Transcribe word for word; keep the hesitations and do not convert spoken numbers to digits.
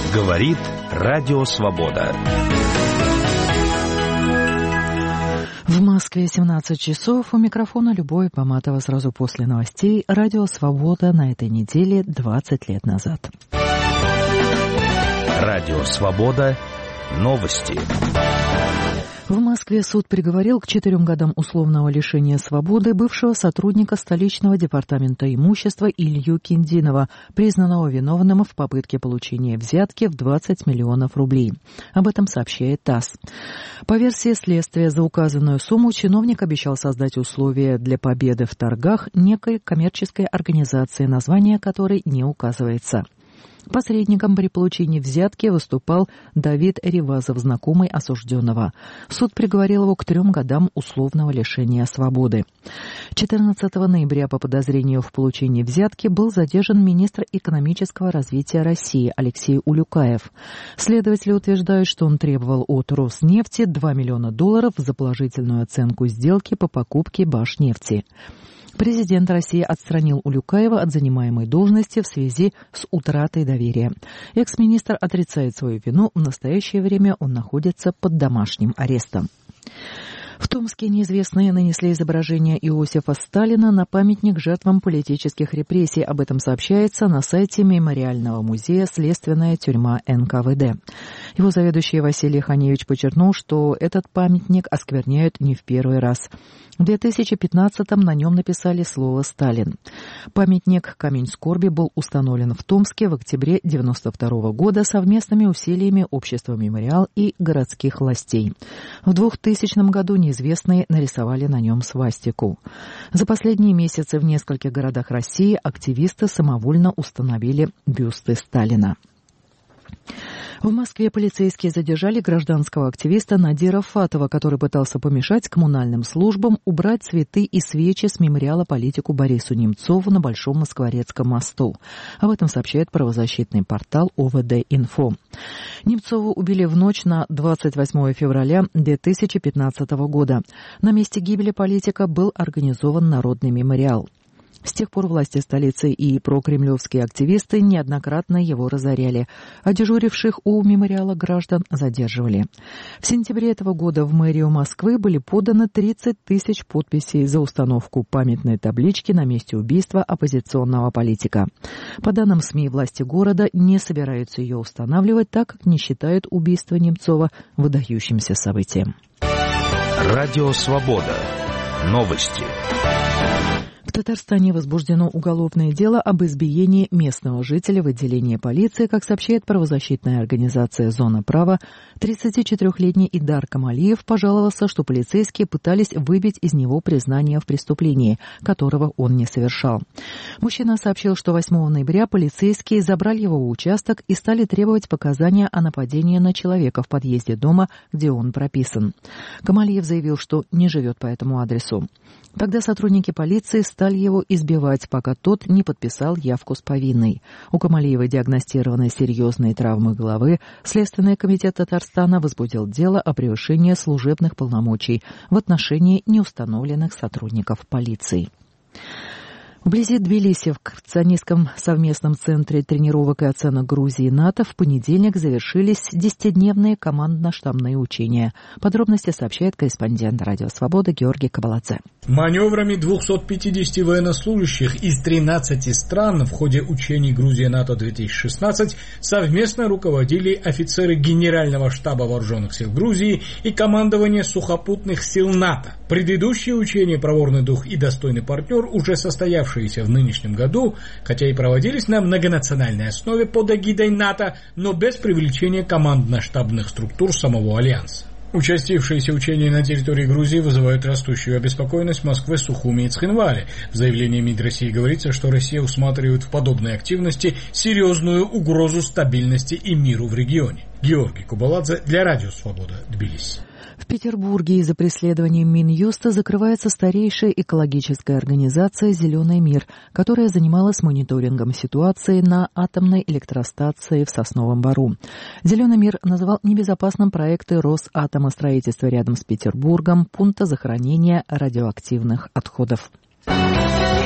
Говорит Радио Свобода. В Москве семнадцать часов. У микрофона Любовь Поматова. Сразу после новостей. Радио Свобода на этой неделе двадцать лет назад. Радио Свобода. Новости. В Москве суд приговорил к четырем годам условного лишения свободы бывшего сотрудника столичного департамента имущества Илью Киндинова, признанного виновным в попытке получения взятки в двадцать миллионов рублей. Об этом сообщает ТАСС. По версии следствия, за указанную сумму чиновник обещал создать условия для победы в торгах некой коммерческой организации, название которой не указывается. Посредником при получении взятки выступал Давид Ревазов, знакомый осужденного. Суд приговорил его к трем годам условного лишения свободы. четырнадцатого ноября по подозрению в получении взятки был задержан министр экономического развития России Алексей Улюкаев. Следователи утверждают, что он требовал от Роснефти два миллиона долларов за положительную оценку сделки по покупке Башнефти. Президент России отстранил Улюкаева от занимаемой должности в связи с утратой доверия. Экс-министр отрицает свою вину. В настоящее время он находится под домашним арестом. В Томске неизвестные нанесли изображение Иосифа Сталина на памятник жертвам политических репрессий. Об этом сообщается на сайте Мемориального музея «Следственная тюрьма эн ка вэ дэ». Его заведующий Василий Ханевич подчеркнул, что этот памятник оскверняют не в первый раз. В две тысячи пятнадцатом на нем написали слово «Сталин». Памятник «Камень скорби» был установлен в Томске в октябре девяносто второго года совместными усилиями Общества «Мемориал» и городских властей. В двухтысячном году неизвестные нарисовали на нем свастику. За последние месяцы в нескольких городах России активисты самовольно установили бюсты Сталина. В Москве полицейские задержали гражданского активиста Надира Фатова, который пытался помешать коммунальным службам убрать цветы и свечи с мемориала политику Борису Немцову на Большом Москворецком мосту. Об этом сообщает правозащитный портал о вэ дэ-Инфо. Немцову убили в ночь на двадцать восьмое февраля две тысячи пятнадцатого года. На месте гибели политика был организован народный мемориал. С тех пор власти столицы и прокремлевские активисты неоднократно его разоряли, а дежуривших у мемориала граждан задерживали. В сентябре этого года в мэрию Москвы были поданы тридцать тысяч подписей за установку памятной таблички на месте убийства оппозиционного политика. По данным СМИ, власти города не собираются ее устанавливать, так как не считают убийство Немцова выдающимся событием. Радио Свобода. Новости. В Татарстане возбуждено уголовное дело об избиении местного жителя в отделении полиции. Как сообщает правозащитная организация «Зона права», тридцатичетырехлетний Идар Камалиев пожаловался, что полицейские пытались выбить из него признание в преступлении, которого он не совершал. Мужчина сообщил, что восьмого ноября полицейские забрали его в участок и стали требовать показания о нападении на человека в подъезде дома, где он прописан. Камалиев заявил, что не живет по этому адресу. Тогда сотрудники полиции стали его избивать, пока тот не подписал явку с повинной. У Камалиева диагностированы серьезные травмы головы. Следственный комитет Татарстана возбудил дело о превышении служебных полномочий в отношении неустановленных сотрудников полиции. Вблизи Тбилиси, в Координационном совместном центре тренировок и оценок Грузии и НАТО, в понедельник завершились десятидневные командно-штабные учения. Подробности сообщает корреспондент Радио Свобода Георгий Кабаладзе. Маневрами двухсот пятидесяти военнослужащих из тринадцати стран в ходе учений Грузия-НАТО две тысячи шестнадцать совместно руководили офицеры Генерального штаба Вооруженных сил Грузии и командование сухопутных сил НАТО. Предыдущие учения «Проворный дух» и «Достойный партнер», уже состоявшиеся в нынешнем году, хотя и проводились на многонациональной основе под эгидой НАТО, но без привлечения командно-штабных структур самого Альянса. Участившиеся учения на территории Грузии вызывают растущую обеспокоенность Москвы, Сухуми и Цхинвале. В заявлении МИД России говорится, что Россия усматривает в подобной активности серьезную угрозу стабильности и миру в регионе. Георгий Кабаладзе для Радио Свобода, Тбилиси. В Петербурге из-за преследований Минюста закрывается старейшая экологическая организация «Зеленый мир», которая занималась мониторингом ситуации на атомной электростанции в Сосновом Бору. «Зеленый мир» назвал небезопасным проекты Росатомостроительства рядом с Петербургом, пункта захоронения радиоактивных отходов.